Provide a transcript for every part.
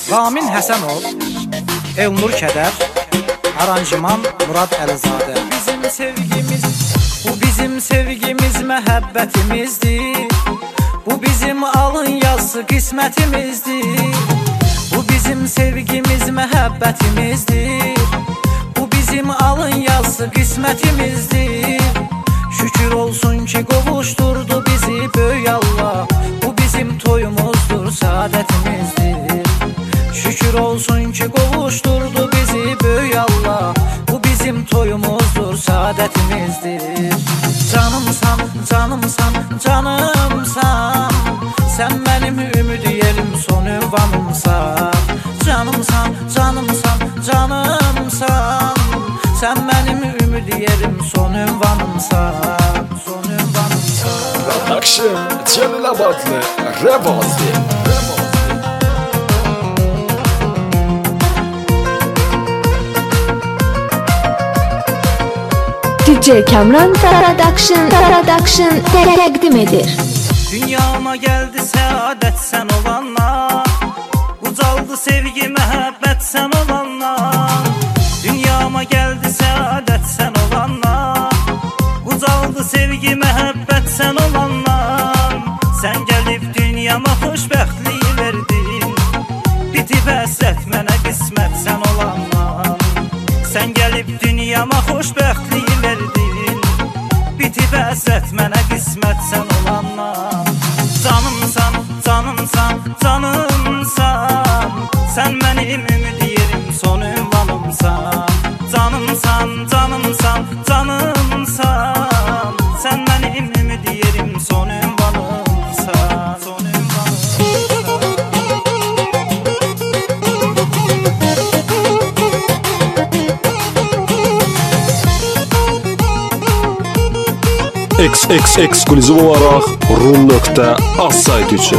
Ramin Həsənov, Elnur Kədər, aranjman Murad Əlizadə. Bu bizim sevgimiz məhəbbətimizdir. Bu bizim alın yazısı qismətimizdir. Bu bizim sevgimiz məhəbbətimizdir. Bu bizim alın yazısı qismətimizdir. Şükür olsun ki qovuşturdu bizi böyük Allah. Bu bizim toyumuzdur, saadətimizdir. Şükür olsun ki qovuşturdu bizi böyük Allah. Bu bizim toyumuzdur, saadətimizdir. Canımsan, canımsan, canımsan, sən mənim ümid yerim, son ünvanımsan. Canımsan, canımsan, canımsan, sən mənim ümid yerim, son ünvanımsan. Son ünvanımsan. Production Cəlilabadlı Revazi. DJ Kamran Production təqdim edir. Dünyama gəldi səadət sən olanla, ucaldı sevgi məhəbbət sən olanla. Dünyama gəldi səadət sən olanla, ucaldı sevgi məhəbbət sən olanla. Sən gəlib dünyama xoşbəxtliyi verdin, bitib həsrət mənə qismət sən olanla. Sən gəlib dünyama xoşbəxtliyi verdin, bitib həsrət mənə qismət sən olanla. Canımsan, canımsan, canımsan, sən mənim ümid yerim, son ünvanımsan. Canımsan, canımsan, canımsan, sən mənim ümid yerim, son ünvanımsan. Son Eksklüziv olaraq Rum.az sayt üçün.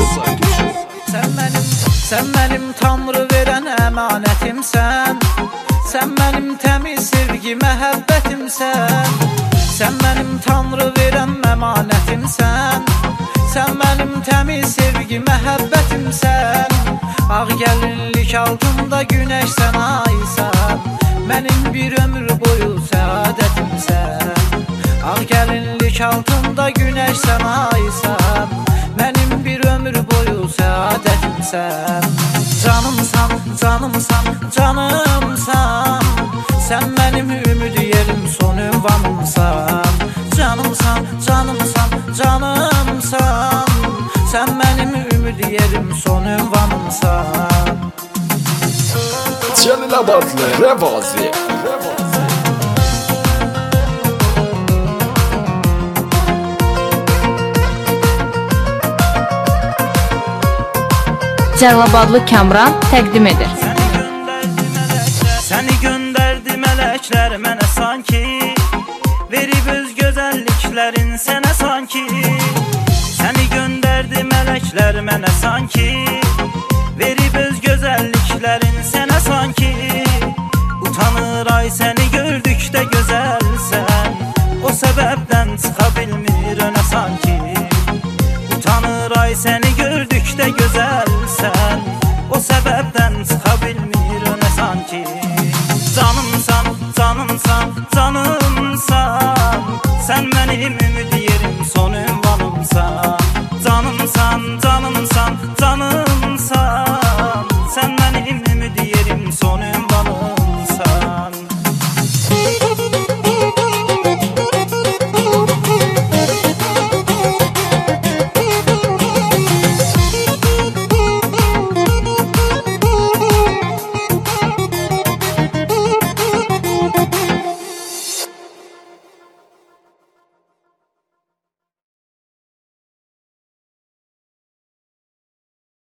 Sən mənim Tanrı verən əmanətimsən. Sən mənim təmiz sevgi məhəbbətimsən. Sən mənim Tanrı verən əmanətimsən. Sən mənim təmiz sevgi məhəbbətimsən. Ağ gəlinlik altında günəş sən aysan, mənim bir ömür boyu səadətimsən. Ağ gəlinlik altında günəş sən aysan, mənim bir ömür boyu səadətimsən. Canımsan, canımsan, canımsan, sən mənim ümid yerim, son ünvanımsan. Canımsan, canımsan, canımsan, sən mənim ümid yerim, son ünvanımsan. Cəlilabadlı Revazi. Cəlilabadlı Kamran təqdim edir. Səni göndərdi mələklər mənə sanki, verib öz gözəlliklərin sənə sanki. Səni göndərdi mələklər mənə sanki, verib öz gözəlliklərin sənə sanki. Utanır ay səni gördükdə gözəlsən, o səbəbdən çıxa bilmir önə sanki. Utanır ay səni gördükdə gözəlsən, o səbəbdən çıxa bilmir önə sanki. Canımsan, canımsan, canımsan, sən mənim ümid yerim, son ünvanımsan. Canımsan, canımsan, canımsan,